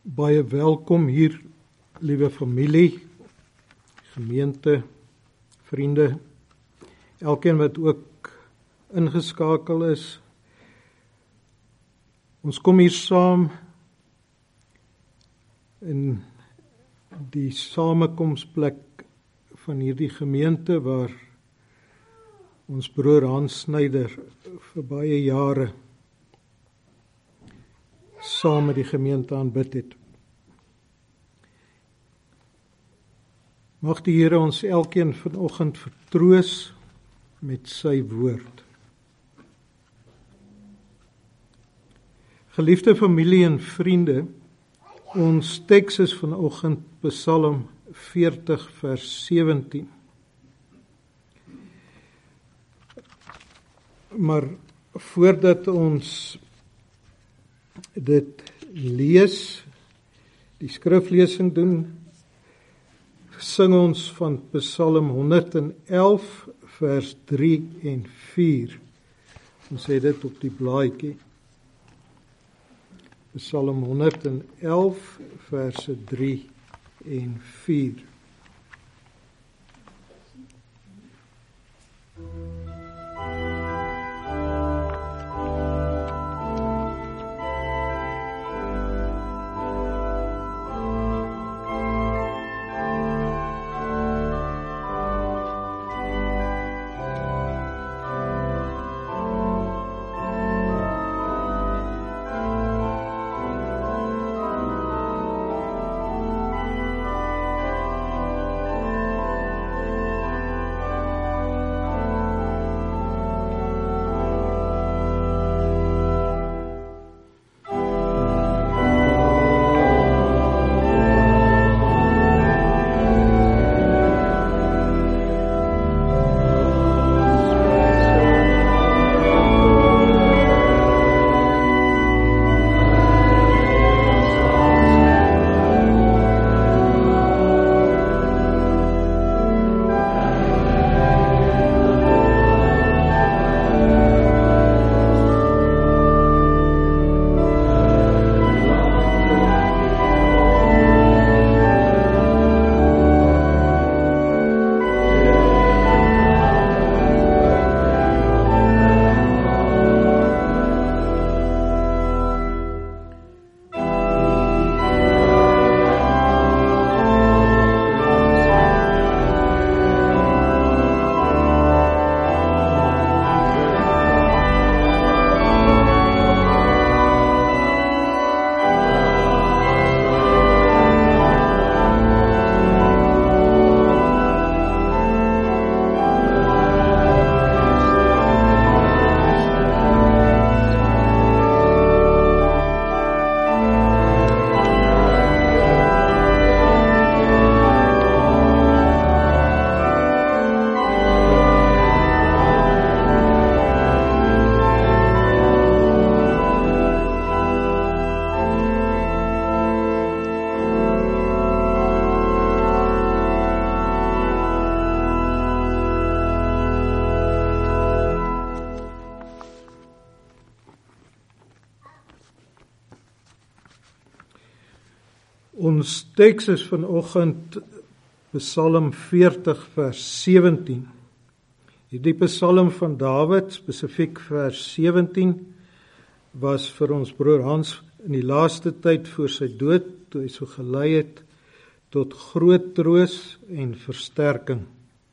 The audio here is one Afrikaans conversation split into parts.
Baie welkom hier, liewe familie, gemeente, vriende, elkeen wat ook ingeskakel is. Ons kom hier saam in die samekomsplek van hierdie gemeente waar ons broer Hans Snyder vir baie jare saam met die gemeente aanbid het. Mag die Here ons elkeen vanoggend vertroos met sy woord. Geliefde familie en vriende, ons teks is vanoggend Psalm 40 vers 17. Maar voordat ons dit lees, die skriflesing doen, sing ons van Psalm 111 vers 3 en 4. Ons sê dit op die blaadjie. Psalm 111 verse 3 en 4. Ons teks is vanoggend Psalm 40 vers 17. Hierdie Psalm van Dawid, spesifiek vers 17, was vir ons broer Hans in die laaste tyd voor sy dood, toe hy so gelei het, tot groot troos en versterking.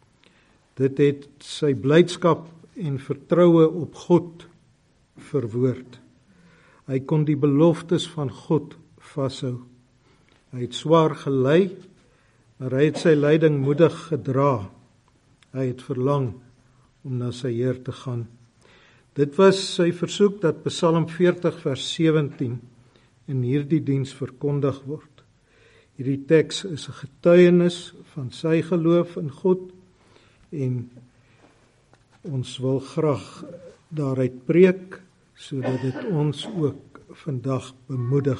Dit het sy blydskap en vertroue op God verwoord. Hy kon die beloftes van God vashou. Hy het swaar gelei, maar hy het sy lyding moedig gedra. Hy het verlang om na sy Heer te gaan. Dit was sy versoek dat Psalm 40 vers 17 in hierdie diens verkondig word. Hierdie teks is 'n getuienis van sy geloof in God en ons wil graag daaruit preek sodat dit ons ook vandag bemoedig.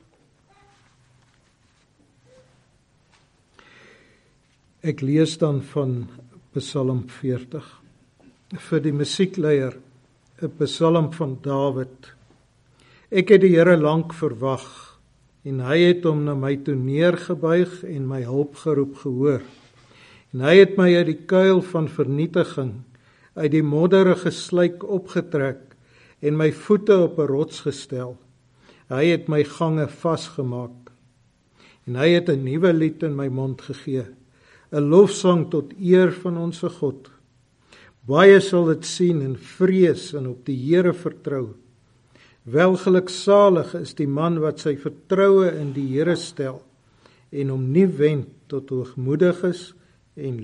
Ek lees dan van Psalm 40. Vir die musiekleier, 'n Psalm van Dawid. Ek het die Here lank verwag, en hy het hom na my toe neergebuig en my hulpgeroep gehoor. En hy het my uit die kuil van vernietiging, uit die modderige sluik opgetrek en my voete op 'n rots gestel. Hy het my gange vasgemaak. En hy het 'n nuwe lied in my mond gegee, 'n lofsang tot eer van ons God. Baie sal dit sien en vrees en op die Here vertrou. Welgeluksalig is die man wat sy vertroue in die Here stel en hom nie wend tot hoogmoediges en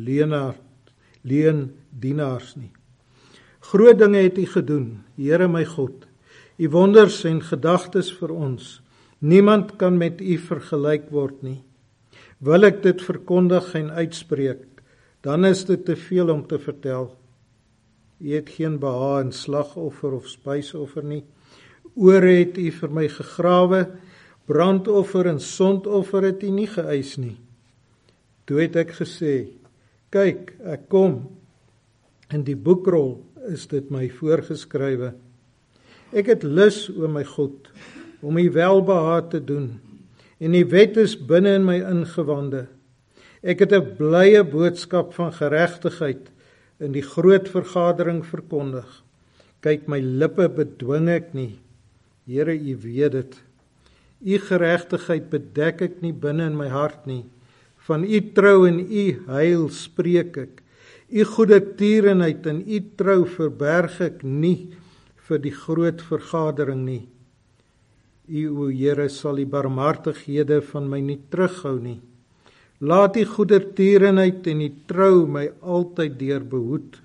leendienaars nie. Groot dinge het U gedoen, Here my God. U wonders en gedagtes vir ons. Niemand kan met U vergelyk word nie. Wil ek dit verkondig en uitspreek, dan is dit te veel om te vertel. U het geen behaag in slagoffer of spysoffer nie. Ore het U vir my gegrawe, brandoffer en sondoffer het U nie geëis nie. Toe het ek gesê, kyk, ek kom. In die boekrol is dit my voorgeskrywe. Ek het lus, o my God, om U welbehaag te doen, en U wet is binne in my ingewande. Ek het 'n blye boodskap van geregtigheid in die groot vergadering verkondig. Kyk, my lippe bedwing ek nie. Here, U weet dit. U geregtigheid bedek ek nie binne in my hart nie. Van U trou en U heil spreek ek. U goedertierenheid en U trou verberg ek nie vir die groot vergadering nie. U, o Here, sal die barmhartighede van my nie terughou nie. Laat die goedertierenheid en die trou my altyd deur behoed.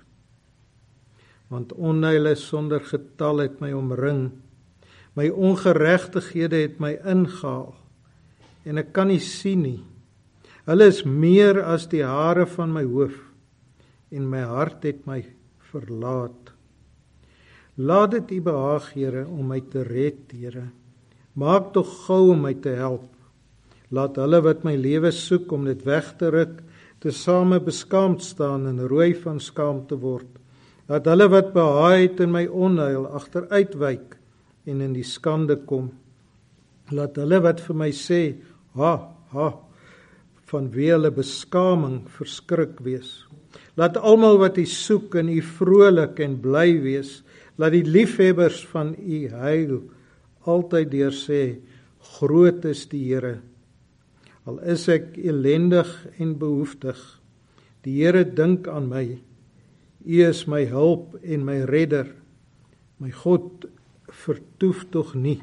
Want onheil sonder getal het my omring. My ongeregtighede het my ingehaal. En ek kan nie sien nie. Hulle is meer as die hare van my hoof. En my hart het my verlaat. Laat dit U behaag, Here, om my te red, Here. Maak tog gou om my te help. Laat hulle wat my lewe soek om dit weg te ruk, tesame beskaamd staan en rooi van skaamte word. Laat hulle wat behaag het in my onheil agteruitwyk en in die skande kom. Laat hulle wat vir my sê, ha, ha, vanweë hulle beskaming verskrik wees. Laat almal wat U soek in U vrolik en bly wees. Laat die liefhebbers van U heil altyd deur sê, groot is die Here. Al is ek elendig en behoeftig, die Here dink aan my. U is my hulp en my redder. My God vertoef tog nie.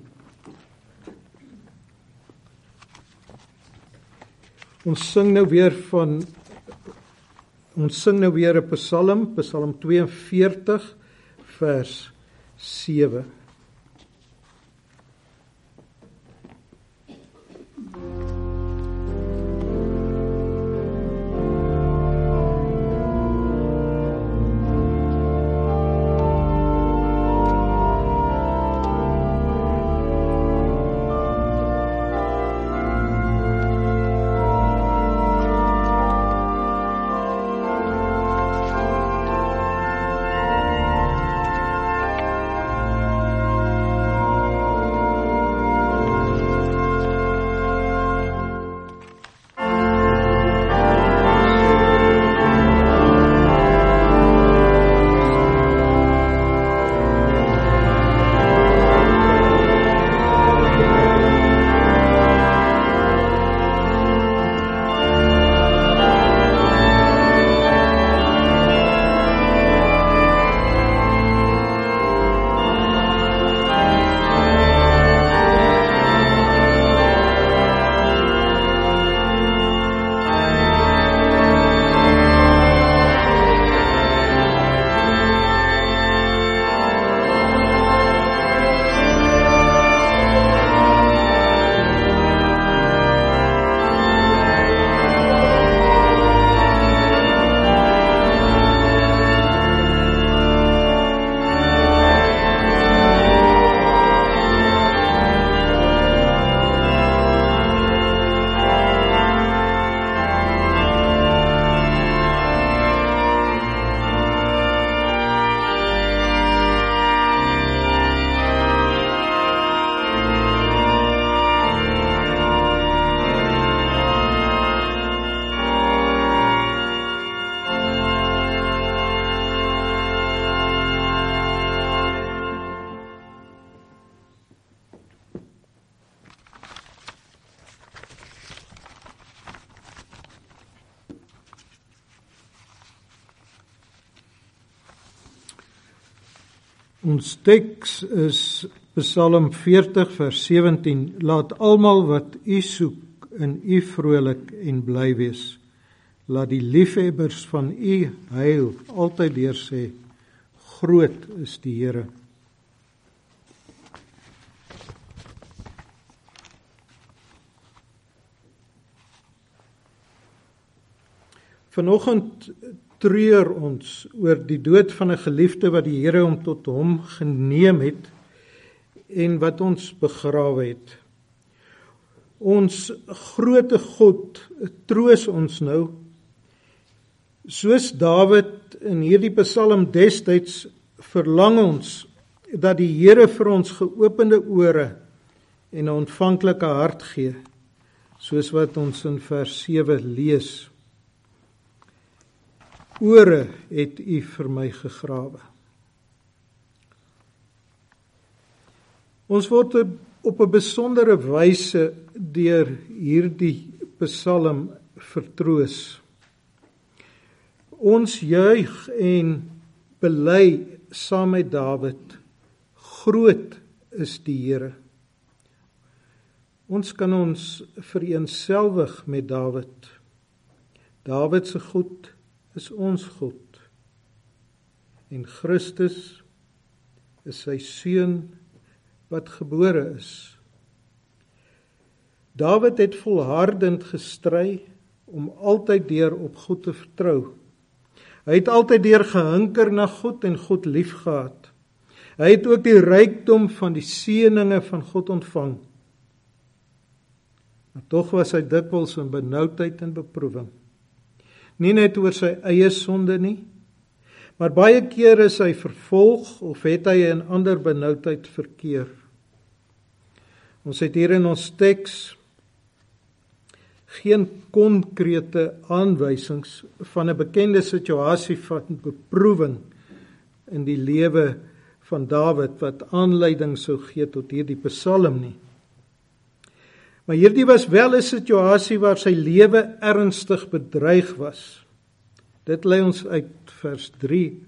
Ons sing nou weer 'n Psalm, Psalm 42 vers 7. Ons teks is Psalm 40 vers 17. Laat almal wat U soek in U vrolik en bly wees. Laat die liefhebbers van U heil altyd deur sê, groot is die Here. Vanoggend treur ons oor die dood van 'n geliefde wat die Here hom tot hom geneem het en wat ons begrawe het. Ons groote God troos ons nou, soos Dawid in hierdie Psalm destyds verlang ons dat die Here vir ons geopende ore en 'n ontvanklike hart gee, soos wat ons in vers 7 lees. Ore het U vir my gegrawe. Ons word op 'n besondere wyse deur hierdie Psalm vertroos. Ons juig en bely saam met Dawid, groot is die Here. Ons kan ons vereenselwig met Dawid. Dawid se goed is ons God. En Christus is sy seun wat gebore is. Dawid het volhardend gestry om altyd deur op God te vertrou. Hy het altyd deur gehinker na God en God liefgehad. Hy het ook die rykdom van die seëninge van God ontvang. Maar tog was hy dikwels in benoudheid en beproewing. Nie net oor sy eie sonde nie, maar baie keer is hy vervolg of het hy in ander benoudheid verkeer. Ons het hier in ons teks geen konkrete aanwysings van 'n bekende situasie van beproewing in die lewe van Dawid wat aanleiding sou gee tot hierdie Psalm nie. Maar hierdie was wel 'n situasie waar sy lewe ernstig bedreig was. Dit lei ons uit vers 3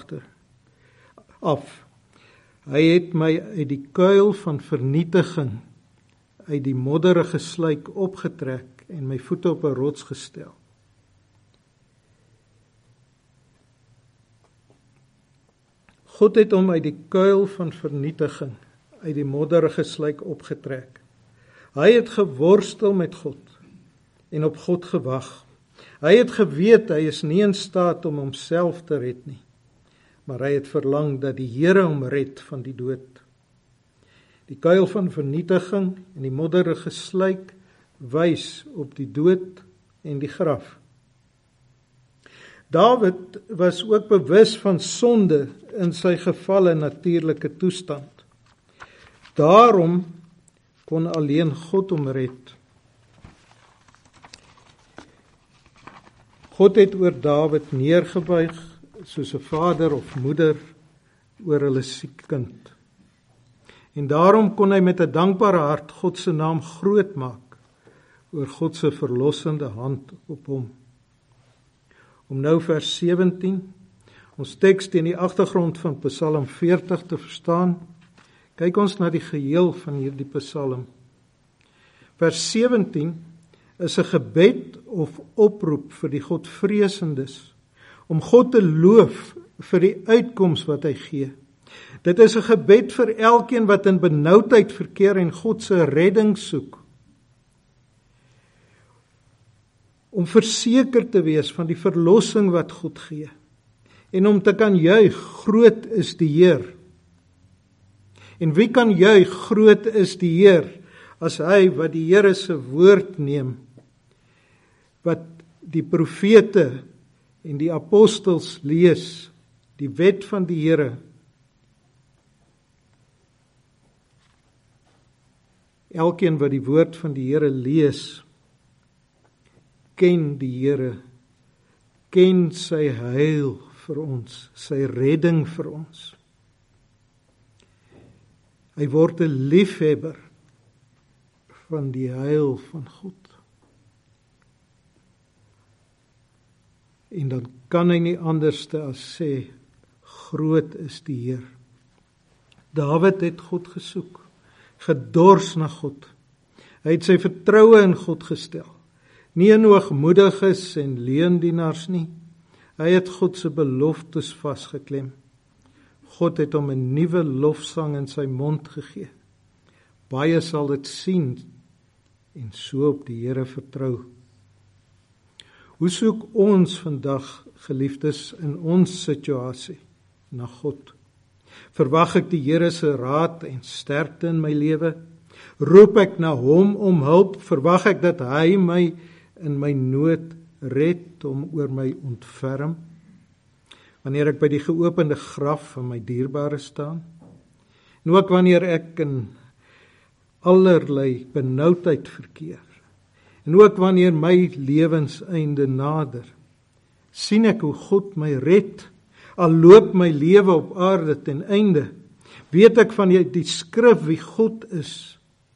af. Hy het my uit die kuil van vernietiging, uit die modderige sluik opgetrek en my voete op 'n rots gestel. God het hom uit die kuil van vernietiging, uit die modderige sluik opgetrek. Hy het geworstel met God en op God gewag. Hy het geweet hy is nie in staat om homself te red nie, maar hy het verlang dat die Here hom red van die dood. Die kuil van vernietiging en die modderige sluik wys op die dood en die graf. Dawid was ook bewus van sonde in sy gevalle natuurlike toestand. Daarom kon alleen God hom red. God het oor Dawid neergebuig soos 'n vader of moeder oor hulle siek kind. En daarom kon hy met 'n dankbare hart God se naam groot maak oor God se verlossende hand op hom. Om nou vers 17, ons teks teen die agtergrond van Psalm 40 te verstaan, kyk ons na die geheel van hierdie Psalm. Vers 17 is 'n gebed of oproep vir die Godvreesendes, om God te loof vir die uitkoms wat hy gee. Dit is 'n gebed vir elkeen wat in benoudheid verkeer en God se redding soek. Om verseker te wees van die verlossing wat God gee. En om te kan juig, groot is die Heer. En wie kan juig, groot is die Heer, as hy wat die Here se woord neem, wat die profete en die apostels lees, die wet van die Here. Elkeen wat die woord van die Here lees, ken die Here, ken sy heil vir ons, sy redding vir ons. Hy word 'n liefhebber van die heil van God. En dan kan hy nie anderste as sê, groot is die Heer. Dawid het God gesoek, gedors na God. Hy het sy vertroue in God gestel. Nie in hoogmoediges en leendienaars nie. Hy het God se beloftes vasgeklem. God het hom 'n nuwe lofsang in sy mond gegee. Baie sal dit sien en so op die Here vertrou. Hoe soek ons vandag, geliefdes, in ons situasie na God? Verwag ek die Here se raad en sterkte in my lewe? Roep ek na hom om hulp? Verwag ek dat hy my in my nood red, om oor my ontferm? Wanneer ek by die geopende graf van my dierbare staan, en ook wanneer ek in allerlei benoudheid verkeer, en ook wanneer my lewenseinde nader, sien ek hoe God my red, al loop my lewe op aarde ten einde, weet ek van die skrif wie God is.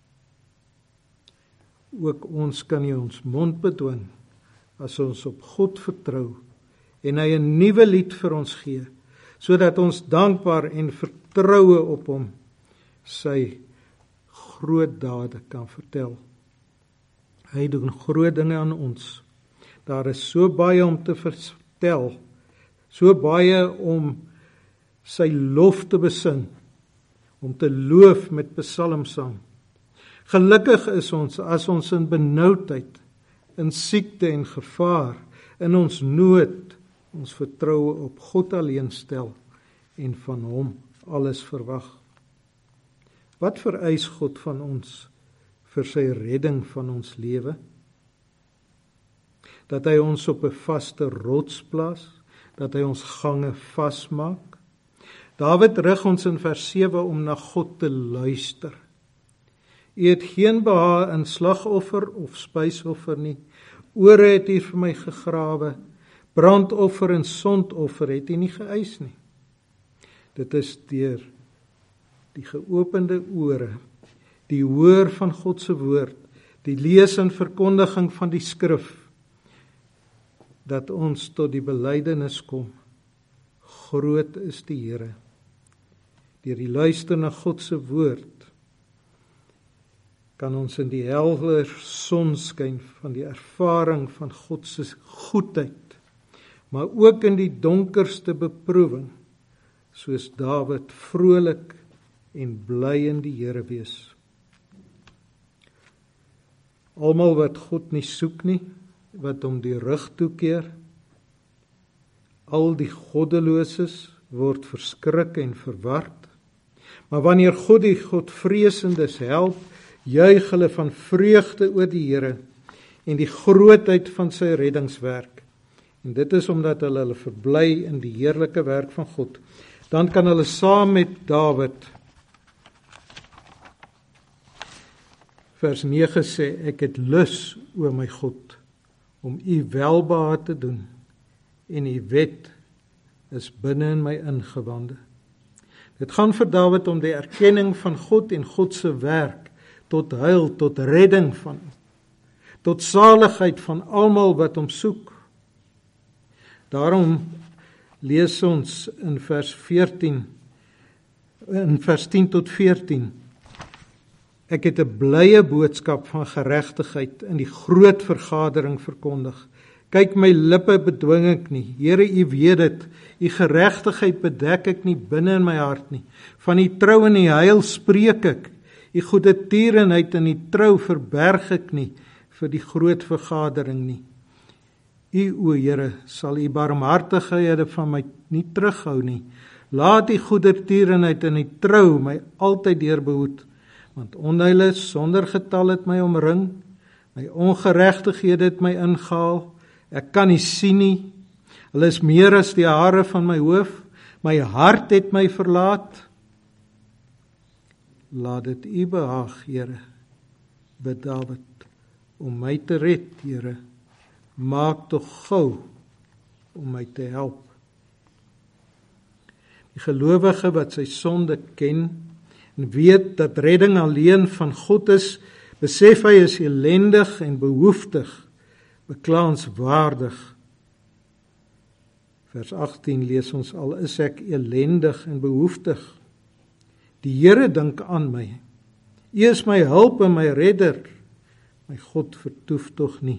Ook ons kan nie ons mond bedwing as ons op God vertrou en hy 'n nuwe lied vir ons gee, sodat ons dankbaar en vertroue op hom sy groot dade kan vertel. Hy doen groot dinge aan ons. Daar is so baie om te vertel, so baie om sy lof te besing, om te loof met psalmsang. Gelukkig is ons as ons in benoudheid, in siekte en gevaar, in ons nood, ons vertroue op God alleen stel en van hom alles verwag. Wat vereis God van ons vir sy redding van ons lewe? Dat hy ons op 'n vaste rots plaas, dat hy ons gange vasmaak. Dawid rig ons in vers 7 om na God te luister. U het geen behae in slagoffer of spysoffer nie. Ore het u vir my gegrawe. Brandoffer en sondoffer het u nie geëis nie. Dit is deur die geopende ore, die hoor van God se woord, die lees en verkondiging van die skrif, dat ons tot die belydenis kom. Groot is die Here. Deur die luister na God se woord, kan ons in die helder sonskyn van die ervaring van God se goedheid, maar ook in die donkerste beproewing, soos Dawid, vrolik en bly in die Here wees. Almal wat God nie soek nie, wat hom die rug toekeer, al die goddeloses word verskrik en verward. Maar wanneer God die Godvreesendes help, juig hulle van vreugde oor die Here en die grootheid van sy reddingswerk. En dit is omdat hulle verbly in die heerlike werk van God. Dan kan hulle saam met Dawid, vers 9 sê, ek het lus, o my God, om u welbehae te doen, en u wet is binne in my ingewande. Dit gaan vir Dawid om die erkenning van God en God se werk, tot heil, tot redding van, tot saligheid van almal wat hom soek. Daarom lees ons in vers 10 tot 14, ek het 'n blye boodskap van geregtigheid in die groot vergadering verkondig. Kyk, my lippe bedwing ek nie. Here, u weet dit. U geregtigheid bedek ek nie binne in my hart nie. Van die trou en die heil spreek ek. U goeie tierenheid en die trou verberg ek nie vir die groot vergadering nie. U, o Here, sal u barmhartighede van my nie terughou nie. Laat die goeie tierenheid en die trou my altyd deurbehoed, want onheil sonder getal het my omring, my ongeregtighede het my ingehaal, ek kan nie sien nie, hulle is meer as die hare van my hoof, my hart het my verlaat. Laat dit u behaag, Here, bid Dawid, om my te red, Here, maak tog gou om my te help. Die gelowige wat sy sonde ken en weet dat redding alleen van God is, besef hy is elendig en behoeftig, beklaanswaardig. Vers 18 lees ons, al is ek elendig en behoeftig. Die Here dink aan my. U is my hulp en my redder. My God vertoef tog nie.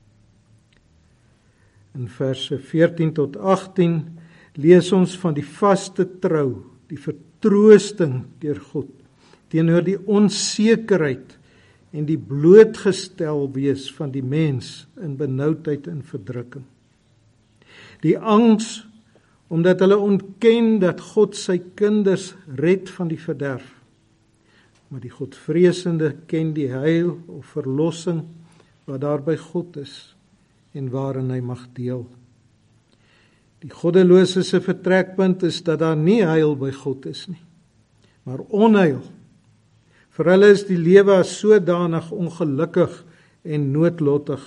In verse 14 tot 18 lees ons van die vaste trou, die vertroosting deur God, teenoor die onsekerheid en die blootgestel wees van die mens in benoudheid en verdrukking. Die angs, omdat hulle ontken dat God sy kinders red van die verderf. Maar die Godvreesende ken die heil of verlossing wat daar by God is en waarin hy mag deel. Die goddelose se vertrekpunt is dat daar nie heil by God is nie, maar onheil. Vir hulle is die lewe as sodanig ongelukkig en noodlottig.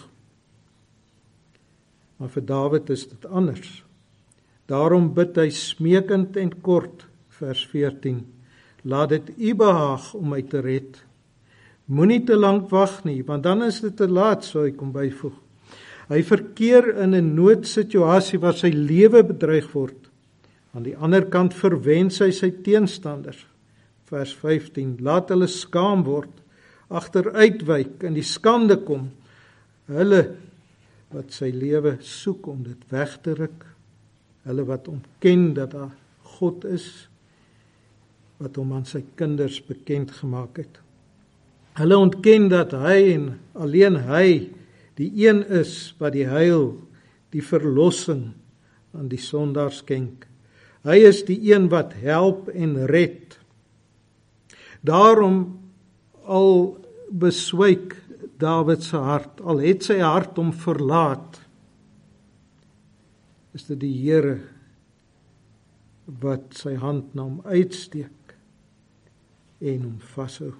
Maar vir Dawid is dit anders. Daarom bid hy smeekend en kort, vers 14, laat dit U behaag om my te red. Moenie te lank wag nie, want dan is dit te laat, sou hy kom byvoeg. Hy verkeer in 'n noodsituasie waar sy lewe bedreig word. Aan die ander kant verwens hy sy teenstanders. Vers 15, laat hulle skaam word, agteruitwyk, in die skande kom, hulle wat sy lewe soek om dit weg te ruk, hulle wat ontken dat daar God is, wat hom aan sy kinders bekend gemaak het. Hulle ontken dat hy en alleen hy die een is wat die heil, die verlossing aan die sondaar skenk. Hy is die een wat help en red. Daarom al beswyk Dawid se hart, al het sy hart hom verlaat, is dit die Here wat sy hand na hom uitsteek en hom vashou.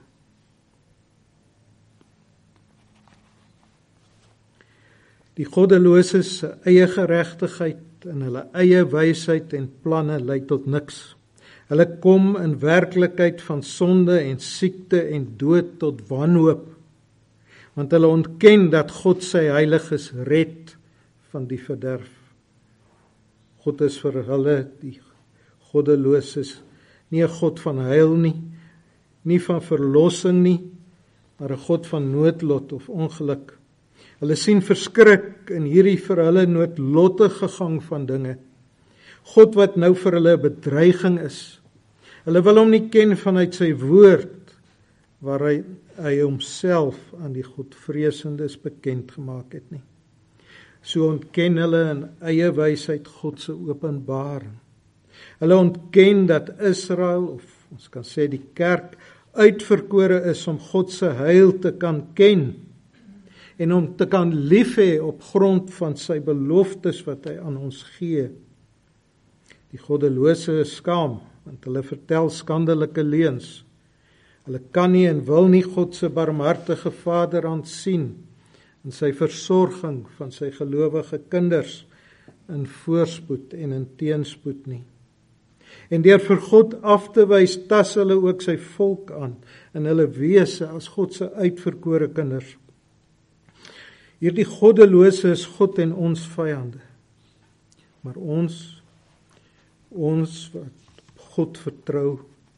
Die goddeloses se eie geregtigheid en hulle eie wysheid en planne lei tot niks. Hulle kom in werklikheid van sonde en siekte en dood tot wanhoop, want hulle ontken dat God sy heiliges red van die verderf. God is vir hulle, die goddeloses, nie 'n God van heil nie, nie van verlossing nie, maar 'n God van noodlot of ongeluk. Hulle sien verskrik in hierdie vir hulle noodlottige gang van dinge. God wat nou vir hulle 'n bedreiging is. Hulle wil hom nie ken vanuit sy woord, waar hy homself aan die Godvreesendes bekend gemaak het nie. So ontken hulle in eie wysheid God se openbaring. Hulle ontken dat Israel, of ons kan sê die kerk, uitverkore is om God se heil te kan ken en om te kan lief hê op grond van sy beloftes wat hy aan ons gee. Die goddelose is skaam, want hulle vertel skandelike leuns. Hulle kan nie en wil nie God se barmhartige Vader aansien in sy versorging van sy gelowige kinders in voorspoed en in teenspoed nie. En deur vir God af te wys, tas hulle ook sy volk aan in hulle wese as God se uitverkore kinders. Hierdie goddelose is God en ons vyande. Maar ons wat God vertrou,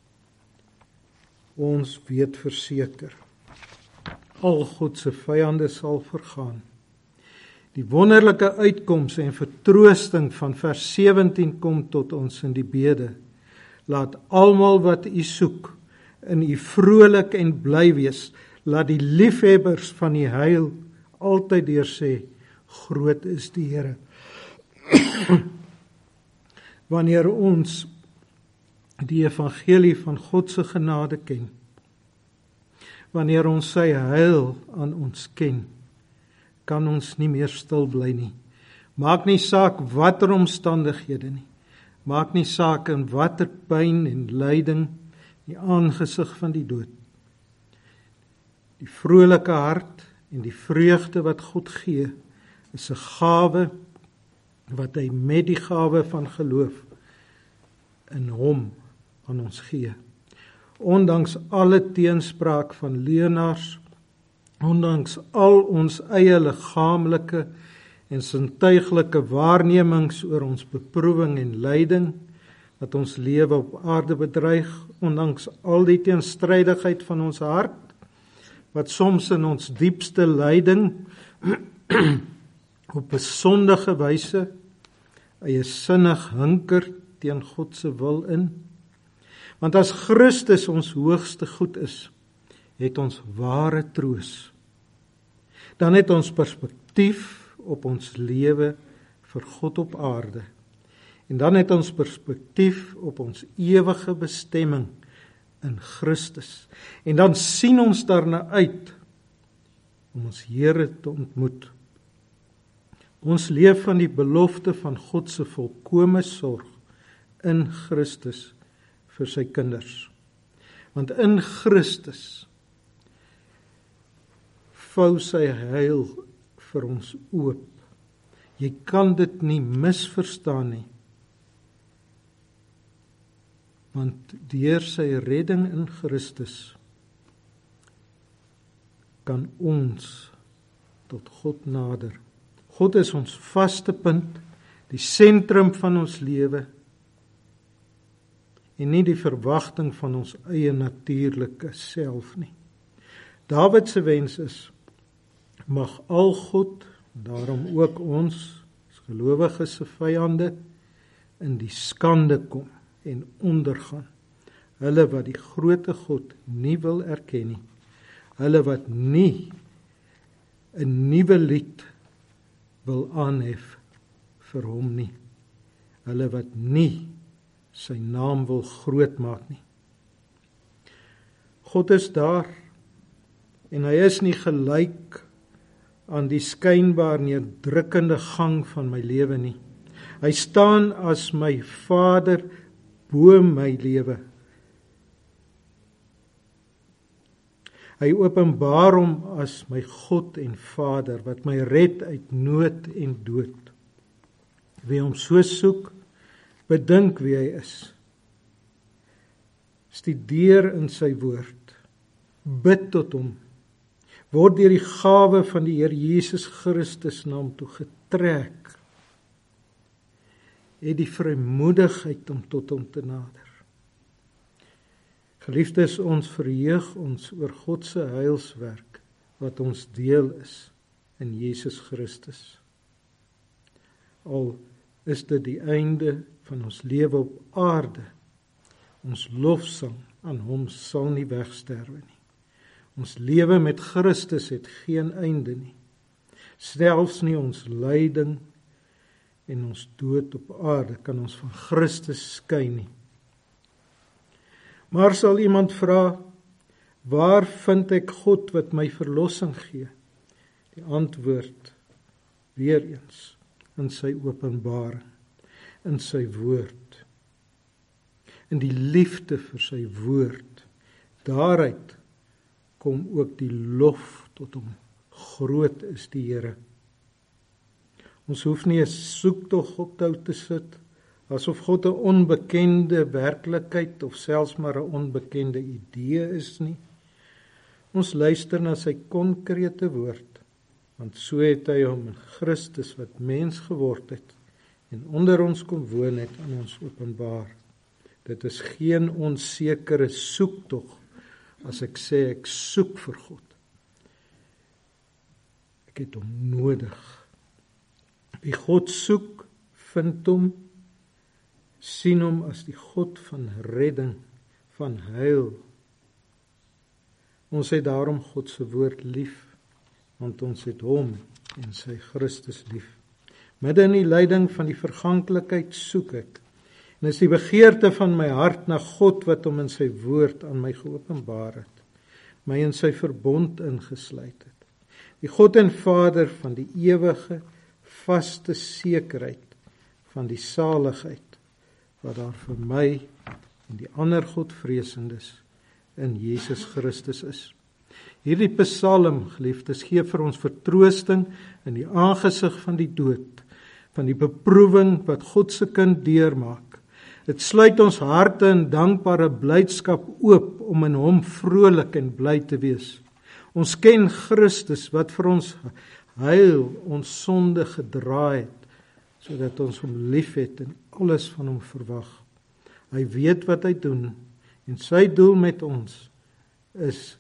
ons weet verseker, al God se vyande sal vergaan. Die wonderlike uitkoms en vertroosting van vers 17 kom tot ons in die bede. Laat almal wat U soek in U vrolik en bly wees. Laat die liefhebbers van die heil altyd deur sê, groot is die Here. Wanneer ons die evangelie van God se genade ken, wanneer ons sy heil aan ons ken, kan ons nie meer stil bly nie. Maak nie saak watter omstandighede nie. Maak nie saak in watter pyn en lyding, die aangesig van die dood. Die vrolike hart en die vreugde wat God gee, is 'n gawe wat hy met die gawe van geloof in hom aan ons gee. Ondanks alle teenspraak van leuenaars, ondanks al ons eie liggaamlike en sintuiglike waarnemings oor ons beproewing en lyding, wat ons lewe op aarde bedreig, ondanks al die teenstrydigheid van ons hart, wat soms in ons diepste lyding op 'n sondige wyse eiesinnig hinker teen God se wil in. Want as Christus ons hoogste goed is, het ons ware troos. Dan het ons perspektief op ons lewe vir God op aarde. En dan het ons perspektief op ons ewige bestemming in Christus. En dan sien ons daarna uit om ons Here te ontmoet. Ons leef van die belofte van God se volkome sorg in Christus vir sy kinders. Want in Christus vou sy heil vir ons oop. Jy kan dit nie misverstaan nie. Want deur sy redding in Christus kan ons tot God nader. God is ons vaste punt, die sentrum van ons lewe en nie die verwagting van ons eie natuurlike self nie. Dawid se wens is, mag al God, daarom ook ons, as gelowiges se vyande, in die skande kom en ondergaan. Hulle wat die groote God nie wil erken nie. Hulle wat nie 'n nuwe lied wil aanhef vir hom nie. Hulle wat nie sy naam wil groot maak nie. God is daar en hy is nie gelyk aan die skynbaar neerdrukkende gang van my lewe nie. Hy staan as my Vader bo my lewe. Hy openbaar hom as my God en Vader wat my red uit nood en dood. Wie hom so soek, bedink wie hy is. Studeer in sy woord. Bid tot hom. Word deur die gawe van die Here Jesus Christus na hom toe getrek. Het die vrymoedigheid om tot hom te nader. Geliefdes, ons verheug ons oor God se heilswerk wat ons deel is in Jesus Christus. Al is dit die einde van ons lewe op aarde, ons lofsang aan hom sal nie wegsterwe nie. Ons lewe met Christus het geen einde nie. Selfs nie ons lyding en ons dood op aarde kan ons van Christus skei nie. Maar sal iemand vra, waar vind ek God wat my verlossing gee? Die antwoord, weer eens, in sy openbaring, in sy woord, in die liefde vir sy woord. Daaruit kom ook die lof tot hom. Groot is die Here. Ons hoef nie 'n soektog op te hou te sit, asof God 'n onbekende werklikheid of selfs maar 'n onbekende idee is nie. Ons luister na sy konkrete woord, want so het hy hom in Christus wat mens geword het en onder ons kom woon het aan ons openbaar. Dit is geen onsekere soektog as ek sê ek soek vir God. Ek het hom nodig. Wie God soek, vind hom, sien hom as die God van redding, van heil. Ons het daarom God se woord lief, want ons het hom en sy Christus lief. Midde in die lyding van die verganklikheid soek ek, en is die begeerte van my hart na God wat hom in sy woord aan my geopenbaar het, my in sy verbond ingesluit het. Die God en Vader van die ewige, vaste sekerheid van die saligheid wat daar vir my en die ander Godvreesendes in Jesus Christus is. Hierdie Psalm, geliefdes, gee vir ons vertroosting in die aangesig van die dood, van die beproewing wat God se kind deurmaak. Dit sluit ons harte in dankbare blydskap oop om in hom vrolik en bly te wees. Ons ken Christus wat vir ons heil, ons sonde gedra het, sodat ons hom lief het en alles van hom verwag. Hy weet wat hy doen en sy doel met ons is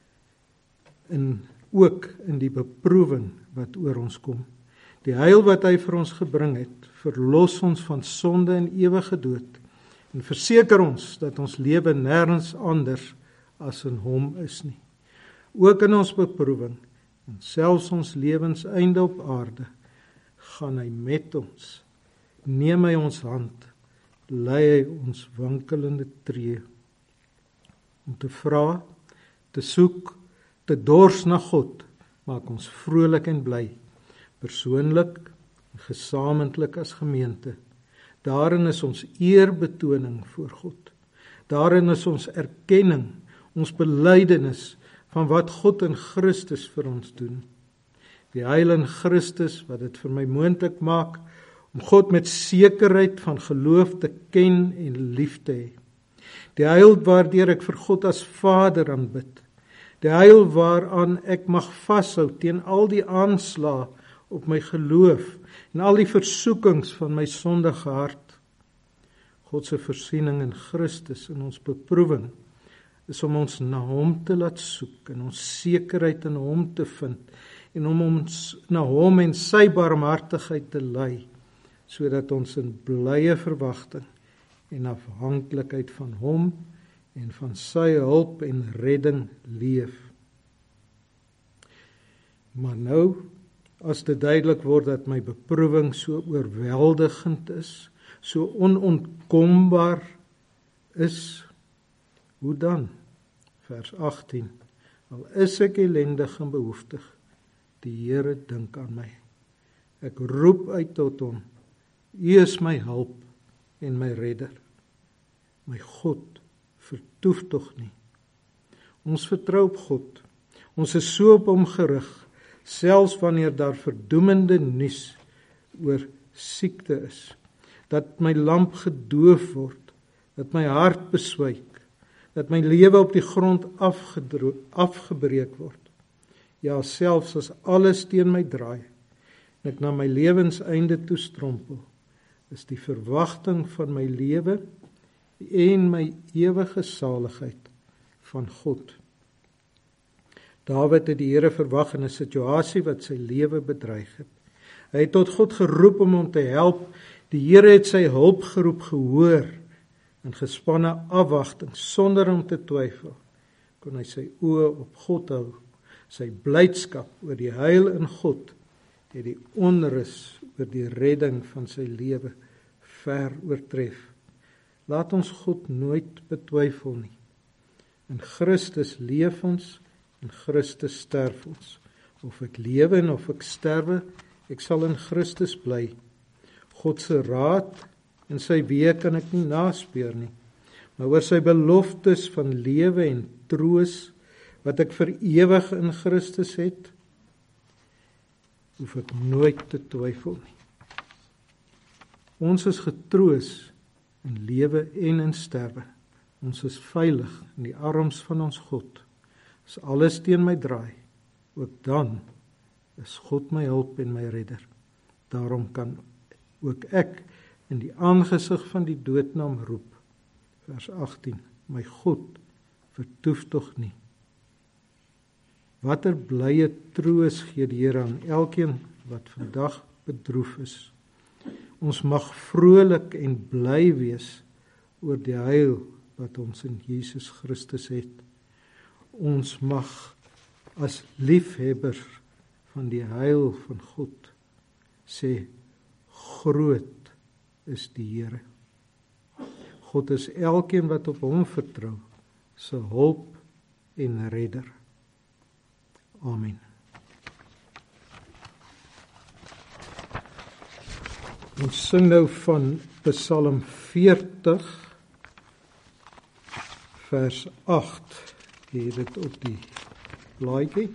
ook in die beproewing wat oor ons kom. Die heil wat hy vir ons gebring het, verlos ons van sonde en ewige dood en verseker ons dat ons lewe nêrens anders as in hom is nie. Ook in ons beproewing en selfs ons lewenseinde op aarde, gaan hy met ons, neem hy ons hand, lei hy ons wankelende tree. Om te vra, te soek, te dors na God, maak ons vrolik en bly, persoonlik en gesamentlik as gemeente. Daarin is ons eerbetoning voor God. Daarin is ons erkenning, ons belydenis van wat God in Christus vir ons doen. Die heil in Christus wat dit vir my moontlik maak om God met sekerheid van geloof te ken en lief te hê. Die heil waardeur ek vir God as Vader aanbid. Die heil waaraan ek mag vashou teen al die aanslae op my geloof en al die versoekings van my sondige hart. God se voorsiening in Christus in ons beproewing is om ons na hom te laat soek en ons sekerheid in hom te vind en om ons na hom en sy barmhartigheid te lei, sodat ons in blye verwagting en afhanklikheid van hom en van sy hulp en redding leef. Maar nou, as dit duidelik word dat my beproewing so oorweldigend is, so onontkombaar is, hoe dan? Vers 18. Al is ek ellendig en behoeftig, die Here dink aan my. Ek roep uit tot hom, U is my hulp en my redder. My God, vertoef tog nie. Ons vertrou op God. Ons is so op hom gerig, selfs wanneer daar verdoemende nuus oor siekte is, dat my lamp gedoof word, dat my hart beswyk, dat my lewe op die grond afgebreek word. Ja, selfs as alles teen my draai, en ek na my lewenseinde toe strompel, is die verwagting van my lewe en my ewige saligheid van God. Dawid het die Here verwag in 'n situasie wat sy lewe bedreig het. Hy het tot God geroep om hom te help. Die Here het sy hulpgeroep gehoor. In gespanne afwagting, sonder om te twyfel, kon hy sy oë op God hou. Sy blydskap oor die heil in God het die onrus oor die redding van sy lewe ver oortref. Laat ons God nooit betwyfel nie. In Christus leef ons, in Christus sterf ons. Of ek lewe en of ek sterwe, ek sal in Christus bly. God se raad en sy weë kan ek nie naspeur nie, maar oor sy beloftes van lewe en troos, wat ek vir ewig in Christus het, hoef ek nooit te twyfel nie. Ons is getroos in lewe en in sterwe. Ons is veilig in die arms van ons God. As alles teen my draai, ook dan is God my hulp en my redder. Daarom kan ook ek in die aangesig van die dood na hom roep. Vers 18. My God, vertoef tog nie. Watter blye troos gee die Here aan elkeen wat vandag bedroef is. Ons mag vrolik en bly wees oor die heil wat ons in Jesus Christus het. Ons mag as liefhebbers van die heil van God sê, groot is die Here. God is elkeen wat op hom vertrou, se hulp en redder. Amen. Ons sing nou van Psalm 40, vers 8. Jy het dit op die blaadjie.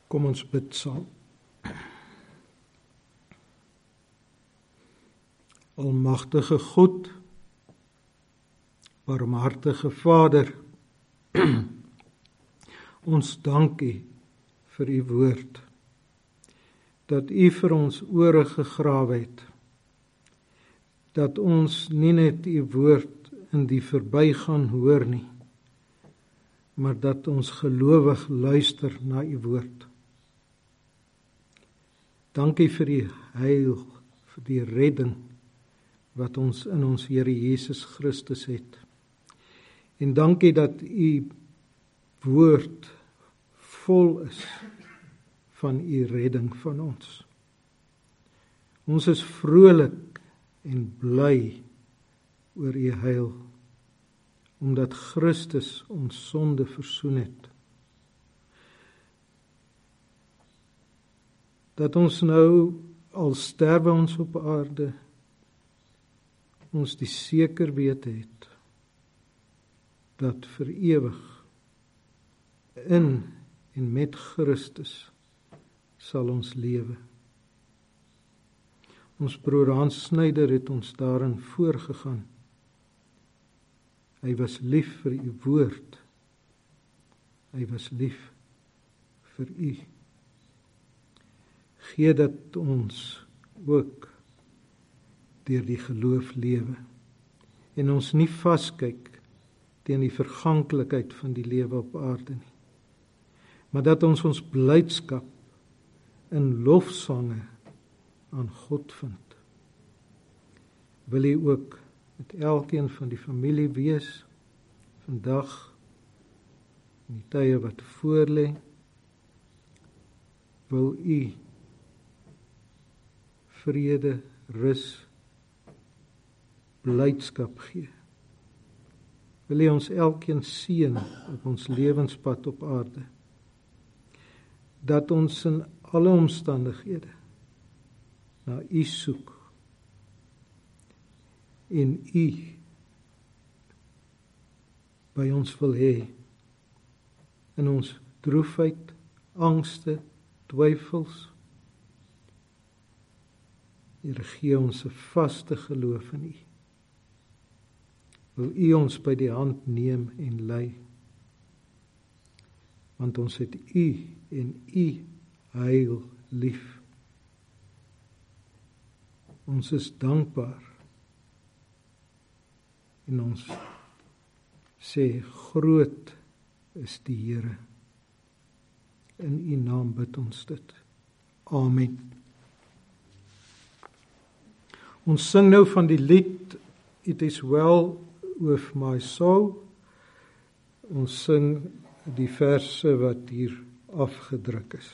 Kom ons bid saam. Almagtige God, barmhartige Vader, ons dank U vir U woord, dat U vir ons ore gegrawe het, dat ons nie net U woord in die verbygaan hoor nie, maar dat ons gelowig luister na U woord. Dankie vir U heil, vir die redding wat ons in ons Here Jesus Christus het. En dankie dat U woord vol is van U redding van ons. Ons is vrolik en bly oor U heil, omdat Christus ons sonde versoen het. Dat ons nou, al sterwe ons op aarde, ons die seker wete het, dat vir ewig in en met Christus sal ons lewe. Ons broer Hans Snyder het ons daarin voorgegaan. Hy was lief vir U woord. Hy was lief vir U. Gee dat ons ook deur die geloof lewe en ons nie vaskyk teen die verganklikheid van die lewe op aarde nie, maar dat ons blydskap in lofsange aan God vind. Wil U ook met elkeen van die familie wees vandag in die tye wat voorlê. Wil U vrede, rus, blydskap gee. Wil U ons elkeen seën op ons lewenspad op aarde, dat ons in alle omstandighede na U soek en U by ons wil hê in ons droefheid, angste, twyfels. Here, gee ons 'n vaste geloof in U. Wil U ons by die hand neem en lei, want ons het U en U heil lief. Ons is dankbaar en ons sê, groot is die Here. In U naam bid ons dit. Amen. Ons sing nou van die lied It is well with my soul. Ons sing die verse wat hier afgedruk is.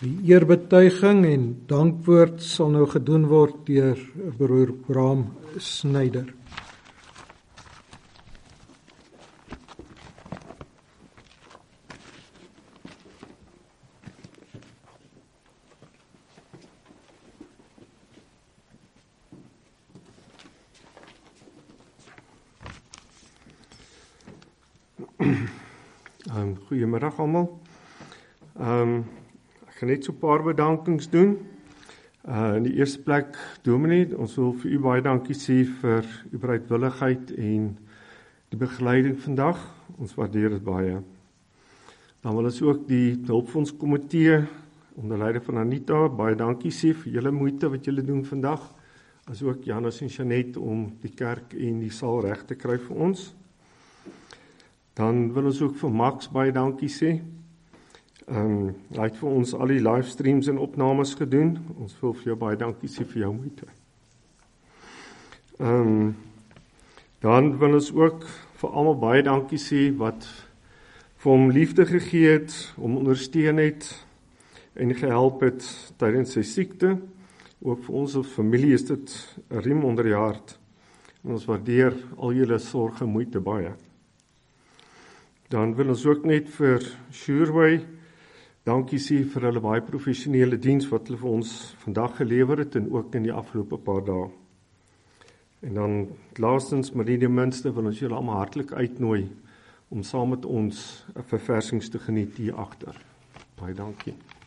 Die eerbetuiging en dankwoord sal nou gedoen word deur broer Bram Snyder. Goeiemiddag almal. Ek gaan net so 'n paar bedankings doen. In die eerste plek, Dominee, ons wil vir u baie dankie sê vir u bereidwilligheid en die begeleiding vandag. Ons waardeer dit baie. Dan wil ons ook die hulpfondskomitee onder leiding van Anita baie dankie sê vir julle moeite wat julle doen vandag. As ook Janus en Janet om die kerk en die saal reg te kry vir ons. Dan wil ons ook vir Max baie dankie sê. Hy het vir ons al die livestreams en opnames gedoen. Ons wil vir jou baie dankie sê vir jou moeite. Dan wil ons ook vir almal baie dankie sê wat vir hom liefde gegee het, hom ondersteun het en gehelp het tydens sy siekte. Ook vir ons as familie is dit 'n riem onder die hart. En ons waardeer al julle sorg en moeite baie. Dan wil ons ook net vir Sureway dankie sê vir hulle baie professionele diens wat hulle vir ons vandag gelewer het en ook in die afgelope paar dae. En dan laastens, maar nie die minste, wil ons julle almal hartlik uitnooi om saam met ons 'n verversings te geniet hier agter. Baie dankie.